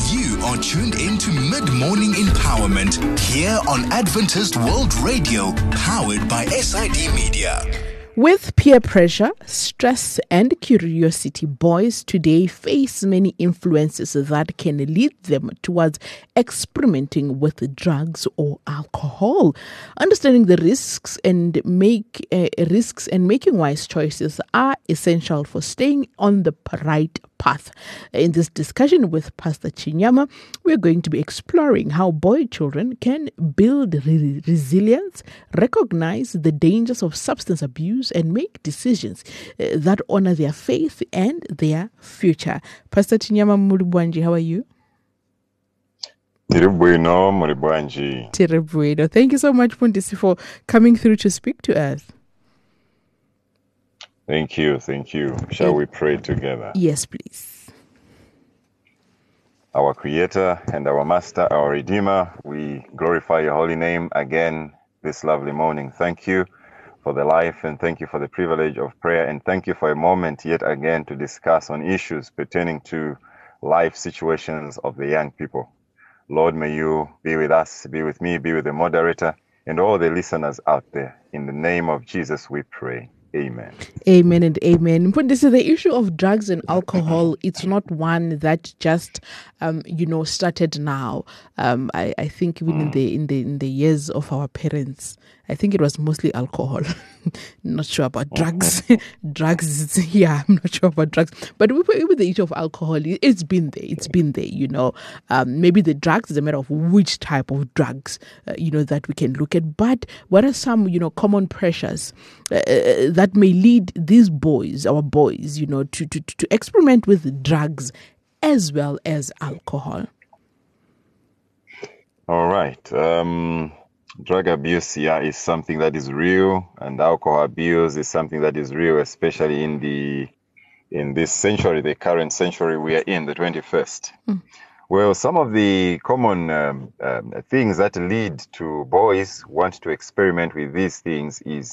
You are tuned into Mid-Morning Empowerment here on Adventist World Radio, powered by SID Media. With peer pressure, stress, and curiosity, boys today face many influences that can lead them towards experimenting with drugs or alcohol. Understanding the risks and making wise choices are essential for staying on the right path. In this discussion with Pastor Chinyama, we're going to be exploring how boy children can build resilience, recognize the dangers of substance abuse, and make decisions that honor their faith and their future. Pastor Chinyama Mulibwanji, how are you? Tiribwino. Thank you so much, Pundisi, for coming through to speak to us. Thank you. Shall we pray together? Yes, please. Our Creator and our Master, our Redeemer, we glorify your holy name again this lovely morning. Thank you for the life and thank you for the privilege of prayer, and thank you for a moment yet again to discuss on issues pertaining to life situations of the young people. Lord, may you be with us, be with me, be with the moderator and all the listeners out there. In the name of Jesus we pray. Amen. Amen and amen. But this is the issue of drugs and alcohol. It's not one that just, started now. I think even in the years of our parents, I think it was mostly alcohol. Not sure about drugs. I'm not sure about drugs. But with the issue of alcohol, it's been there. Maybe the drugs is a matter of which type of drugs, that we can look at. But what are some, common pressures that may lead these boys, our boys, to experiment with drugs as well as alcohol? All right. Drug abuse, is something that is real, and alcohol abuse is something that is real, especially in this century, the current century we are in, the 21st. Well, some of the common things that lead to boys want to experiment with these things is,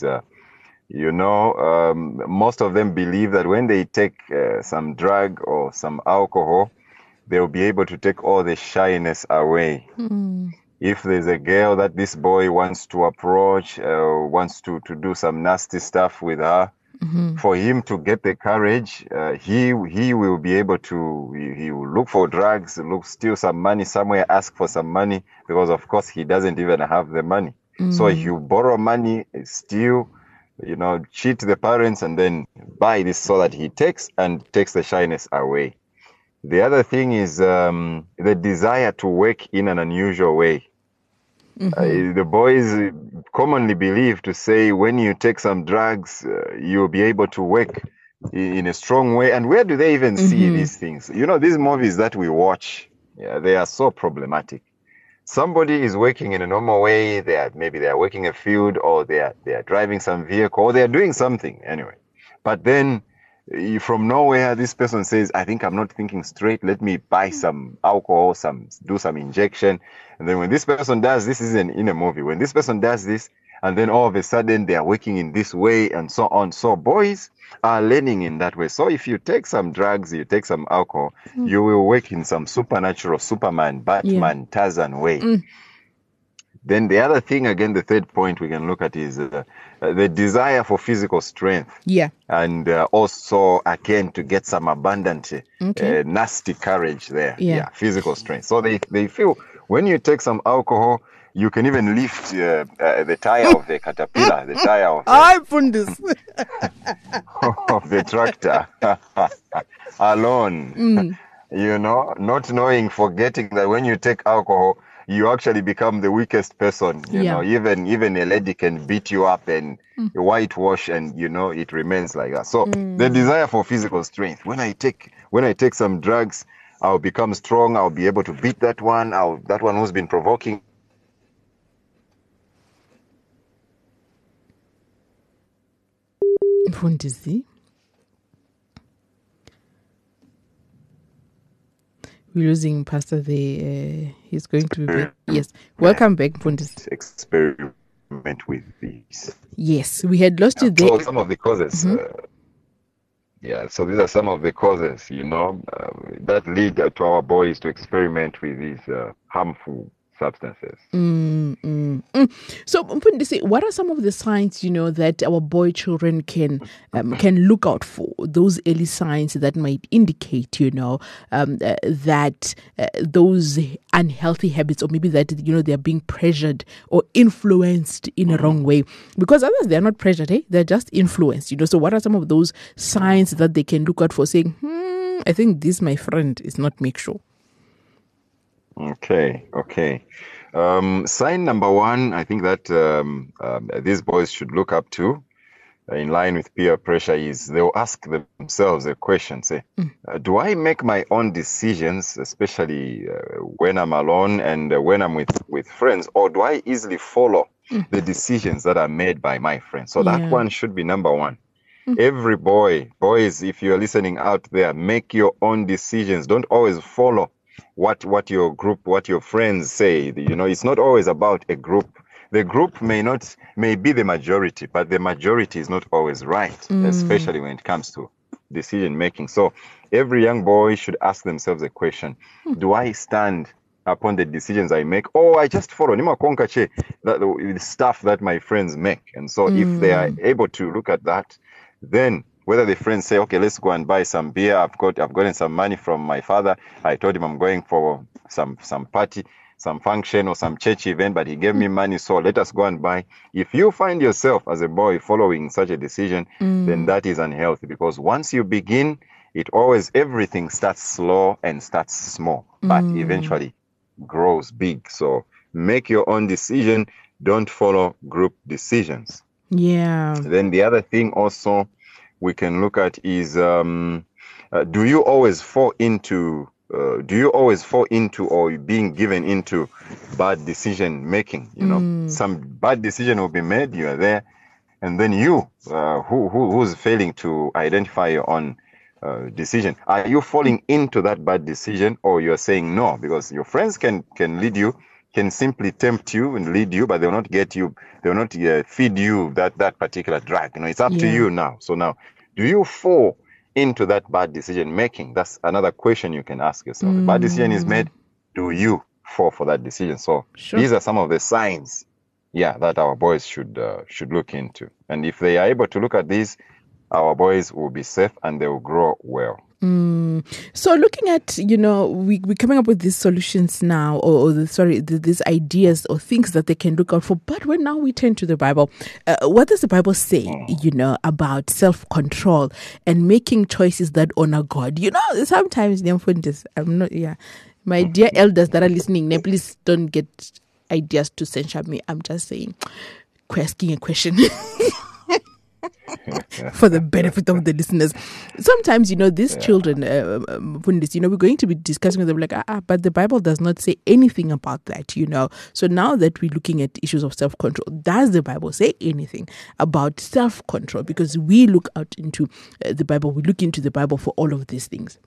most of them believe that when they take some drug or some alcohol, they'll be able to take all the shyness away. If there's a girl that this boy wants to approach, wants to do some nasty stuff with her, for him to get the courage, he will be able to, he will look for drugs, steal some money somewhere, ask for some money, because of course he doesn't even have the money. So he will borrow money, steal, cheat the parents, and then buy this so that he takes the shyness away. The other thing is the desire to work in an unusual way. The boys commonly believe to say when you take some drugs, you'll be able to work in a strong way. And where do they even see these things? These movies that we watch, they are so problematic. Somebody is working in a normal way. Maybe they are working a field, or they are driving some vehicle, or they are doing something anyway. But then from nowhere, this person says, I think I'm not thinking straight. Let me buy some alcohol, do some injection. And then when this person does this, is in a movie. When this person does this, and then all of a sudden they are working in this way and so on. So boys are learning in that way. So if you take some drugs, you take some alcohol, you will work in some supernatural, Superman, Batman, Tarzan way. Then the other thing, again, the third point we can look at is the desire for physical strength. And also, again, to get some abundant, nasty courage there. Physical strength. So they feel when you take some alcohol, you can even lift the tire of the caterpillar, the tire of of the tractor alone. Not knowing, forgetting that when you take alcohol, you actually become the weakest person. Even a lady can beat you up and whitewash, and it remains like that. So the desire for physical strength. When I take some drugs, I'll become strong. I'll be able to beat that one. That one who's been provoking. Fundisi. We're losing Pastor there. He's going to be back. Yes. Welcome back, Fundisi. Experiment with these. Yes, we had lost you there. So some of the causes. Yeah, so these are some of the causes, that lead to our bodies to experiment with these harmful substances. So, Mpundisi, what are some of the signs, that our boy children can look out for? Those early signs that might indicate, that those unhealthy habits, or maybe that they are being pressured or influenced in a wrong way. Because others, they are not pressured, they're just influenced. So, what are some of those signs that they can look out for, saying, I think this, my friend, is not make sure. Okay. Sign number one, I think that these boys should look up to, in line with peer pressure, is they'll ask themselves a question, say, do I make my own decisions, especially when I'm alone and when I'm with friends, or do I easily follow the decisions that are made by my friends? So that one should be number one. Every boys, if you're listening out there, make your own decisions. Don't always follow what your group, what your friends say. It's not always about a group. The group may be the majority, but the majority is not always right, especially when it comes to decision making. So every young boy should ask themselves a question: do I stand upon the decisions I make, or I just follow the stuff that my friends make? And so if they are able to look at that, then whether the friends say, okay, let's go and buy some beer. I've gotten some money from my father. I told him I'm going for some party, some function or some church event, but he gave me money, so let us go and buy. If you find yourself as a boy following such a decision, then that is unhealthy, because once you begin, everything starts slow and starts small, but eventually grows big. So make your own decision. Don't follow group decisions. Yeah. Then the other thing also we can look at is, do you always fall into or being given into bad decision making? Some bad decision will be made, you are there, and then you, who's failing to identify your own decision, are you falling into that bad decision, or you're saying no? Because your friends can lead you, can simply tempt you and lead you, but they will not get you, they will not feed you that particular drug. It's up to you now. So now, do you fall into that bad decision making? That's another question you can ask yourself. A bad decision is made, do you fall for that decision? So these are some of the signs, that our boys should look into. And if they are able to look at these, our boys will be safe and they will grow well. So looking at, we're coming up with these solutions now, these ideas or things that they can look out for. But when now we turn to the Bible, what does the Bible say, about self-control and making choices that honor God? Sometimes, my dear elders that are listening, please don't get ideas to censure me. I'm just saying, asking a question. For the benefit of the listeners. Sometimes, these children, we're going to be discussing with them like, but the Bible does not say anything about that, So now that we're looking at issues of self-control, does the Bible say anything about self-control? Because we look out into the Bible, we look into the Bible for all of these things.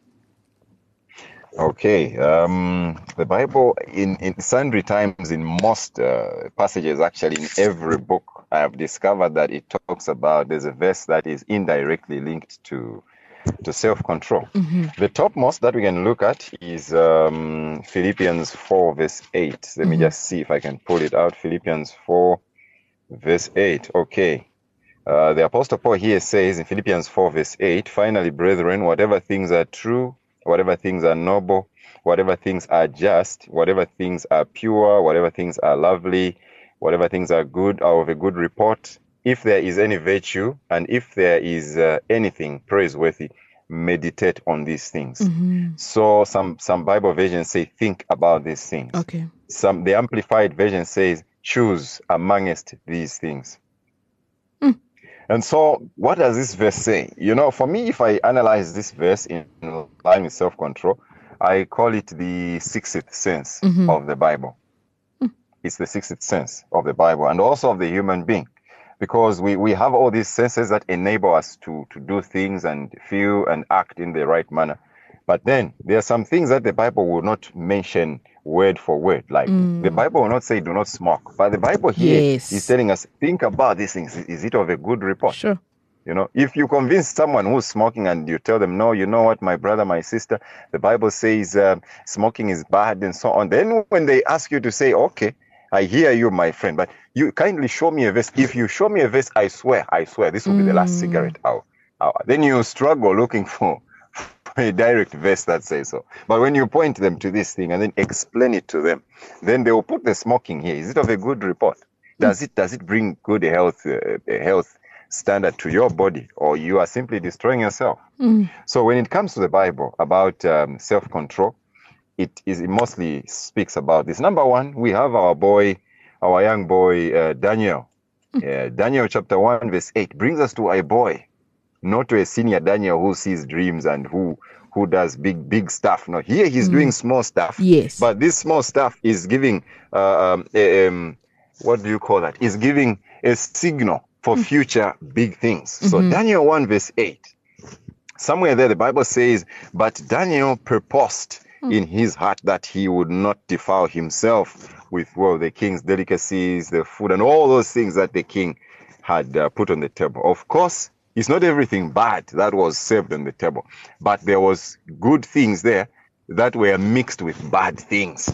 Okay. The Bible, in sundry times, in most passages, actually in every book, I have discovered that it talks about, there's a verse that is indirectly linked to self-control. The topmost that we can look at is Philippians 4 verse 8. Let me just see if I can pull it out. Philippians 4 verse 8. Okay. The Apostle Paul here says in Philippians 4 verse 8, finally, brethren, whatever things are true, whatever things are noble, whatever things are just, whatever things are pure, whatever things are lovely, whatever things are good, are of a good report, if there is any virtue and if there is anything praiseworthy, meditate on these things. So some Bible versions say think about these things. Okay. The Amplified version says choose amongst these things. And so what does this verse say? For me, if I analyze this verse in line with self-control, I call it the sixth sense of the Bible. It's the sixth sense of the Bible and also of the human being, because we have all these senses that enable us to do things and feel and act in the right manner. But then there are some things that the Bible will not mention word for word. Like the Bible will not say do not smoke, but the Bible here is telling us think about these things. Is it of a good report? Sure. You know, if you convince someone who's smoking and you tell them, no, you know what, my brother, my sister, the Bible says smoking is bad and so on. Then when they ask you to say, okay, I hear you, my friend, but you kindly show me a verse. If you show me a verse, I swear, this will be the last cigarette out. Then you struggle looking for a direct verse that says so. But when you point them to this thing and then explain it to them, then they will put the smoking here. Is it of a good report? Does it bring good health standard to your body, or you are simply destroying yourself? So when it comes to the Bible about self-control, it mostly speaks about this. Number one, we have our young boy, Daniel. Daniel chapter 1 verse 8 brings us to a boy, not to a senior Daniel who sees dreams and who does big stuff. No, here he's doing small stuff. Yes. But this small stuff is giving, what do you call that? Is giving a signal for future big things. So Daniel 1 verse 8, somewhere there the Bible says, but Daniel purposed in his heart that he would not defile himself with the king's delicacies, the food, and all those things that the king had put on the table. Of course, it's not everything bad that was served on the table, but there was good things there that were mixed with bad things.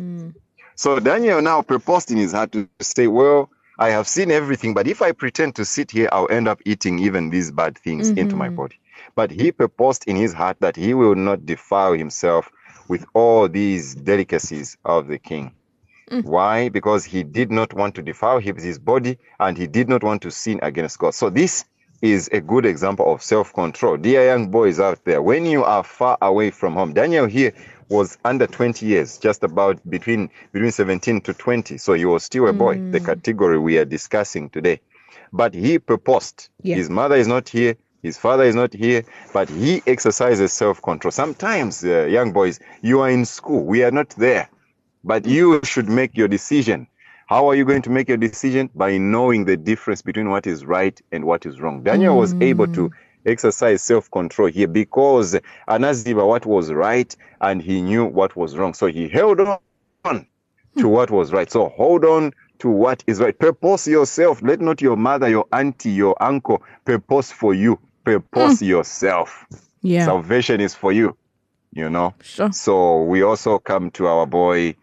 So Daniel now purposed in his heart to say, well, I have seen everything, but if I pretend to sit here, I'll end up eating even these bad things into my body. But he purposed in his heart that he will not defile himself with all these delicacies of the king. Why? Because he did not want to defile his body, and he did not want to sin against God. So this is a good example of self-control. Dear young boys out there, when you are far away from home, Daniel here was under 20 years, just about between 17 to 20. So he was still a boy, the category we are discussing today. But he purposed. His mother is not here. His father is not here, but he exercises self-control. Sometimes, young boys, you are in school. We are not there. But you should make your decision. How are you going to make your decision? By knowing the difference between what is right and what is wrong. Daniel was able to exercise self-control here because Anaziba what was right and he knew what was wrong. So he held on to what was right. So hold on to what is right. Purpose yourself. Let not your mother, your auntie, your uncle purpose for you. Purpose yourself. Yeah. Salvation is for you, you know. Sure. So we also come to our boy,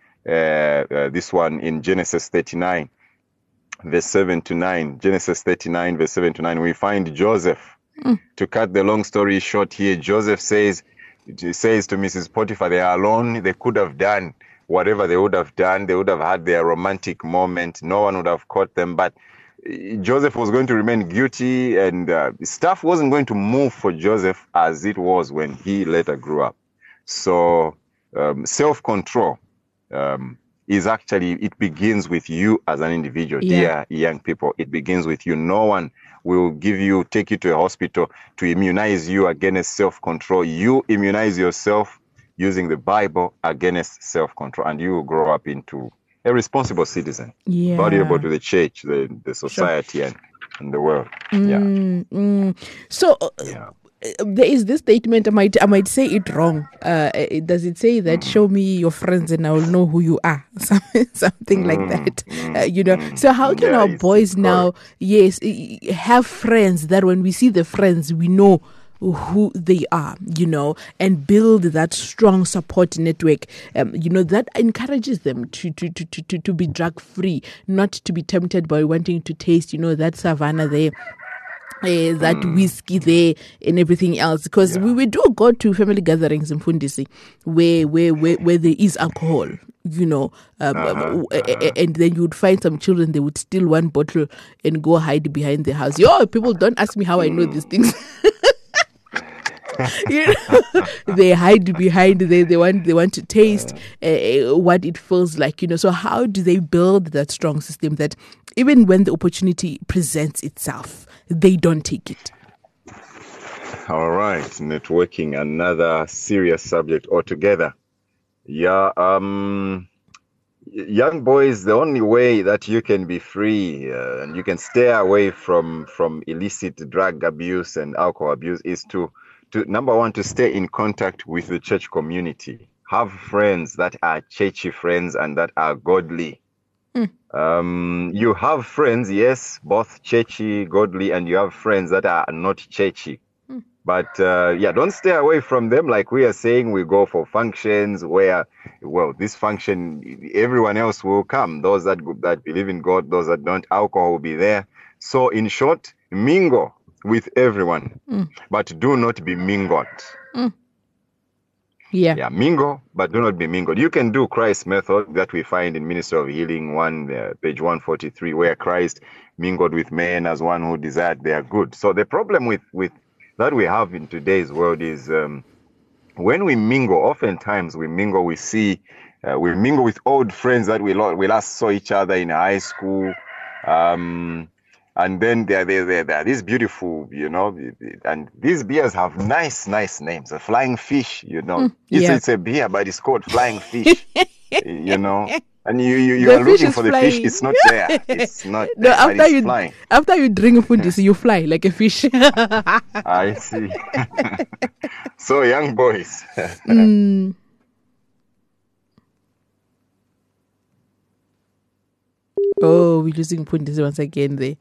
this one in Genesis 39, verse 7 to 9. Genesis 39, verse 7 to 9. We find Joseph. To cut the long story short here, Joseph says to Mrs. Potiphar, they are alone. They could have done whatever they would have done. They would have had their romantic moment. No one would have caught them. But Joseph was going to remain guilty, and stuff wasn't going to move for Joseph as it was when he later grew up. So self-control is actually, it begins with you as an individual, dear young people. It begins with you. No one will take you to a hospital to immunize you against self-control. You immunize yourself using the Bible against self-control, and you will grow up into a responsible citizen, valuable to the church, the society, and the world. So there is this statement, I might say it wrong. Does it say that show me your friends and I will know who you are? Something like that. You know. So how can our boys now, have friends that when we see the friends, we know who they are, you know, and build that strong support network, you know, that encourages them to be drug free, not to be tempted by wanting to taste, you know, that savannah there. That whiskey there and everything else, because we do go to family gatherings in Fundisi where there is alcohol, you know, and then you would find some children, they would steal one bottle and go hide behind the house. People don't ask me how I know these things. You know, they hide behind there. They want to taste what it feels like, you know. So how do they build that strong system that even when the opportunity presents itself, they don't take it? All right, networking, another serious subject altogether. Young boys, the only way that you can be free and you can stay away from illicit drug abuse and alcohol abuse is to number one, to stay in contact with the church community. Have friends that are churchy friends and that are godly. You have friends, yes, both churchy, godly, and you have friends that are not churchy. But don't stay away from them. Like we are saying, we go for functions where, well, this function, everyone else will come. Those that believe in God, those that don't, alcohol will be there. So in short, mingle with everyone, but do not be mingled. Yeah, mingle, but do not be mingled. You can do Christ's method that we find in Ministry of Healing 1, page 143, where Christ mingled with men as one who desired their good. So the problem with that we have in today's world is when we mingle, oftentimes we mingle with old friends that we last saw each other in high school. And then there are these beautiful, and these beers have nice names. A flying fish, It's a beer, but it's called flying fish, And you are looking for the fish. It's not there. It's not there. No, after you drink Fundisi, you fly like a fish. I see. So, young boys. Oh, we're losing Fundisi once again there.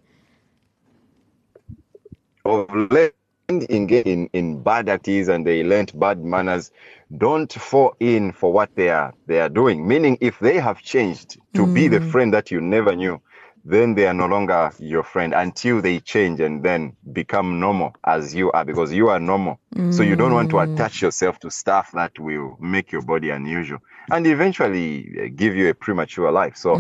Of engaged in bad activities and they learned bad manners, don't fall in for what they are doing. Meaning, if they have changed to be the friend that you never knew, then they are no longer your friend until they change and then become normal as you are, because you are normal. So you don't want to attach yourself to stuff that will make your body unusual and eventually give you a premature life. So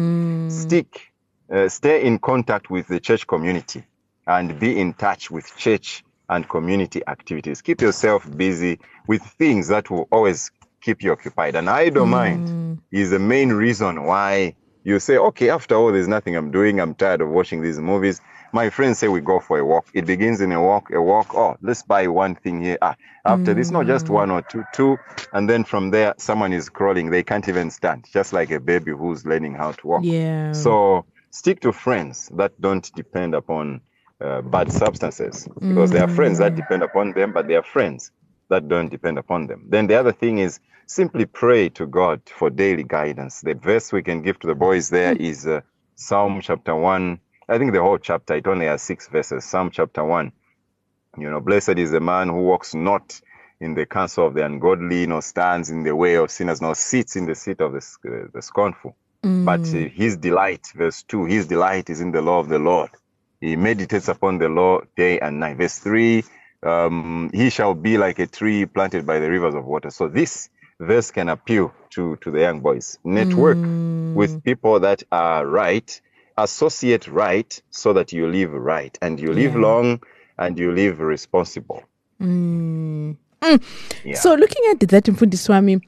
stay in contact with the church community and be in touch with church and community activities. Keep yourself busy with things that will always keep you occupied. An idle mind is the main reason why you say, okay, after all, there's nothing I'm doing. I'm tired of watching these movies. My friends say we go for a walk. It begins in a walk. Oh, let's buy one thing here. After this, not just one or two. And then from there, someone is crawling. They can't even stand, just like a baby who's learning how to walk. Yeah. So stick to friends that don't depend upon bad substances, because there are friends that depend upon them, but there are friends that don't depend upon them. Then the other thing is simply pray to God for daily guidance. The verse we can give to the boys there is Psalm chapter 1. I think the whole chapter, it only has 6 verses. Psalm chapter 1. Blessed is the man who walks not in the counsel of the ungodly, nor stands in the way of sinners, nor sits in the seat of the scornful. But his delight, verse 2, his delight is in the law of the Lord. He meditates upon the law day and night. Verse 3, he shall be like a tree planted by the rivers of water. So this verse can appeal to the young boys. Network with people that are right, associate right, so that you live right, and you live long, and you live responsible. So looking at that, Mfundiswami,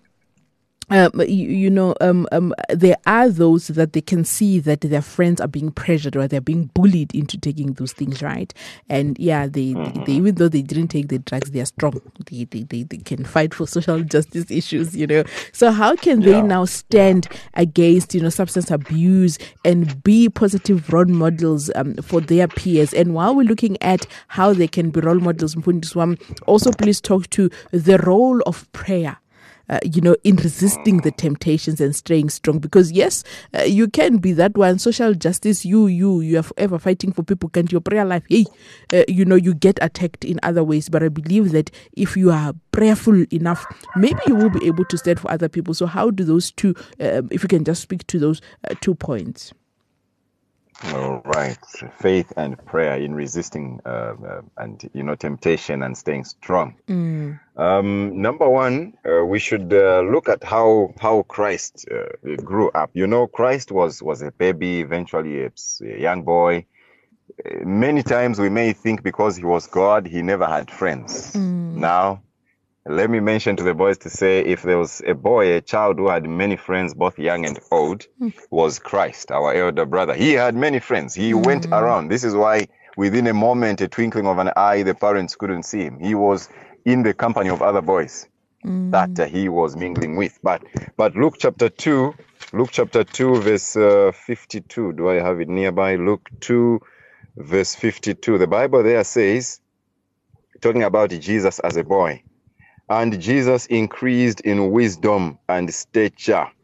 there are those that they can see that their friends are being pressured or they're being bullied into taking those things, right? And they even though they didn't take the drugs, they are strong. They can fight for social justice issues, So how can they now stand against, substance abuse and be positive role models for their peers? And while we're looking at how they can be role models, Mfundiswami, also please talk to the role of prayer. In resisting the temptations and staying strong, because yes, you can be that one. Social justice, you are forever fighting for people. Can't your prayer life? Hey, you get attacked in other ways. But I believe that if you are prayerful enough, maybe you will be able to stand for other people. So how do those two? If you can just speak to those 2 points. All right, faith and prayer in resisting temptation and staying strong. Number one, we should look at how Christ grew up. Christ was a baby, eventually a young boy. Many times we may think because he was God, he never had friends. Now, let me mention to the boys to say, if there was a child who had many friends, both young and old, was Christ, our elder brother. He had many friends. He went around. This is why within a moment, a twinkling of an eye, the parents couldn't see him. He was in the company of other boys that he was mingling with. But Luke chapter 2, verse 52. Do I have it nearby? Luke 2, verse 52. The Bible there says, talking about Jesus as a boy, and Jesus increased in wisdom and stature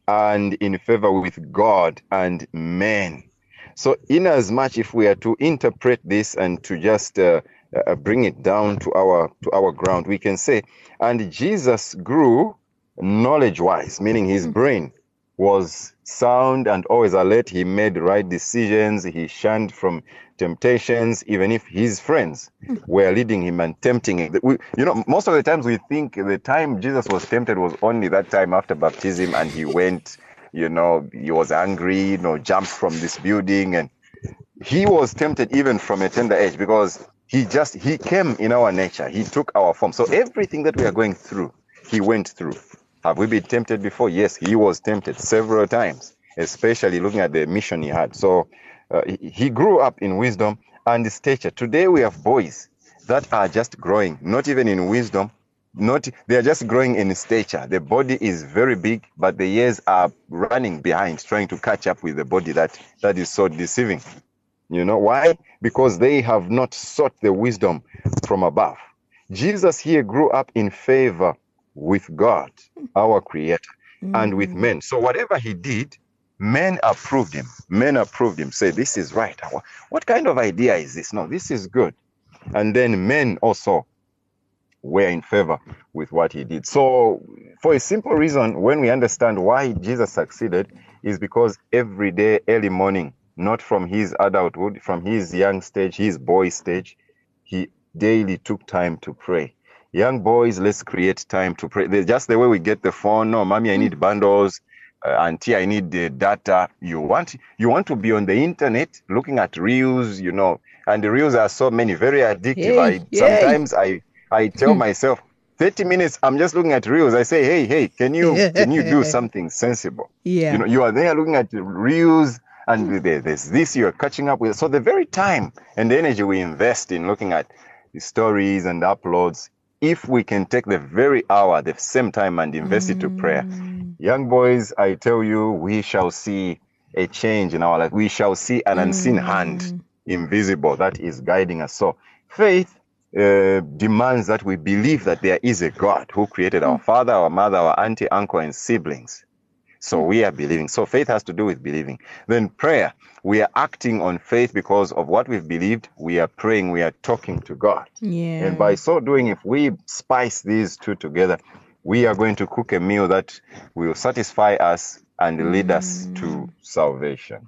and in favor with God and men. So inasmuch if we are to interpret this and to just bring it down to our ground, we can say, and Jesus grew knowledge-wise, meaning his brain was sound and always alert. He made right decisions. He shunned from temptations, even if his friends were leading him and tempting him. Most of the times we think the time Jesus was tempted was only that time after baptism, and he went, he was angry, jumped from this building, and he was tempted even from a tender age, because he came in our nature. He took our form. So everything that we are going through, he went through. Have we been tempted before? Yes, he was tempted several times, especially looking at the mission he had. So he grew up in wisdom and stature. Today we have boys that are just growing, not even in wisdom, they are just growing in stature. The body is very big, but the years are running behind, trying to catch up with the body that is so deceiving. Why? Because they have not sought the wisdom from above. Jesus here grew up in favor with God, our Creator, and with men. So whatever he did, men approved him. Men approved him. Say, this is right. What kind of idea is this? No, this is good. And then men also were in favor with what he did. So for a simple reason, when we understand why Jesus succeeded, is because every day, early morning, not from his adulthood, from his young stage, his boy stage, he daily took time to pray. Young boys, let's create time to pray. Just the way we get the phone. No, mommy, I need bundles. Auntie, I need the data. You want to be on the internet looking at reels, and the reels are so many, very addictive. Sometimes I tell myself, 30 minutes, I'm just looking at reels. I say, hey, can you do something sensible? Yeah. You are there looking at reels, and there's this you're catching up with. So the very time and the energy we invest in looking at the stories and uploads, if we can take the very hour, the same time, and invest it to prayer, young boys, I tell you, we shall see a change in our life. We shall see an unseen hand, invisible, that is guiding us. So faith demands that we believe that there is a God who created our father, our mother, our auntie, uncle, and siblings. So we are believing. So faith has to do with believing. Then prayer, we are acting on faith because of what we've believed. We are praying, we are talking to God. Yeah. And by so doing, if we spice these two together, we are going to cook a meal that will satisfy us and lead us to salvation.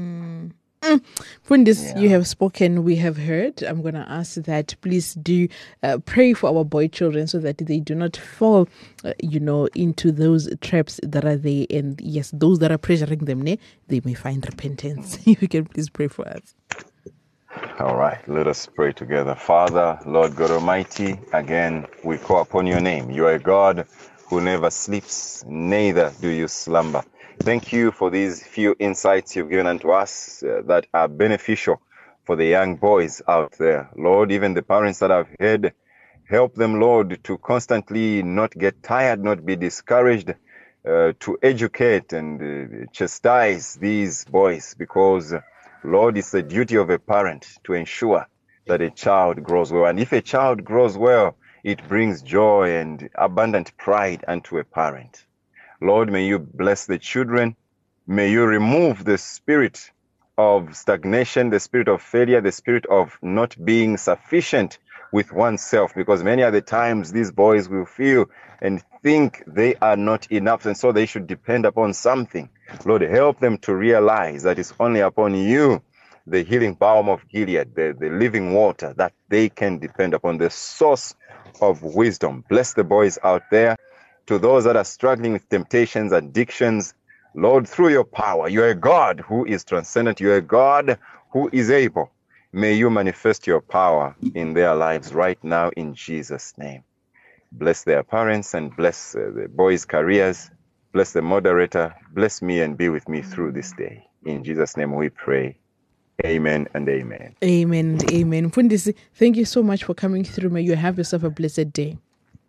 Fundis, you have spoken, we have heard. I'm going to ask that please do pray for our boy children so that they do not fall, into those traps that are there. And yes, those that are pressuring them, they may find repentance. If you can please pray for us. All right, let us pray together. Father, Lord God Almighty, again, we call upon your name. You are a God who never sleeps, neither do you slumber. Thank you for these few insights you've given unto us that are beneficial for the young boys out there. Lord, even the parents that I've heard, help them, Lord, to constantly not get tired, not be discouraged, to educate and chastise these boys, because, Lord, it's the duty of a parent to ensure that a child grows well. And if a child grows well, it brings joy and abundant pride unto a parent. Lord, may you bless the children. May you remove the spirit of stagnation, the spirit of failure, the spirit of not being sufficient with oneself, because many other times these boys will feel and think they are not enough, and so they should depend upon something. Lord, help them to realize that it's only upon you, the healing balm of Gilead, the living water, that they can depend upon, the source of wisdom. Bless the boys out there. To those that are struggling with temptations, addictions, Lord, through your power, you are a God who is transcendent. You are a God who is able. May you manifest your power in their lives right now in Jesus' name. Bless their parents and bless the boys' careers. Bless the moderator. Bless me and be with me through this day. In Jesus' name we pray. Amen and amen. Amen and amen. Fundisi, thank you so much for coming through. May you have yourself a blessed day.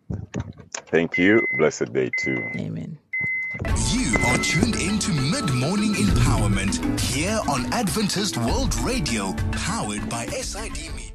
Thank you. Blessed day too. Amen. You are tuned into Mid-Morning Empowerment here on Adventist World Radio, powered by SID Media.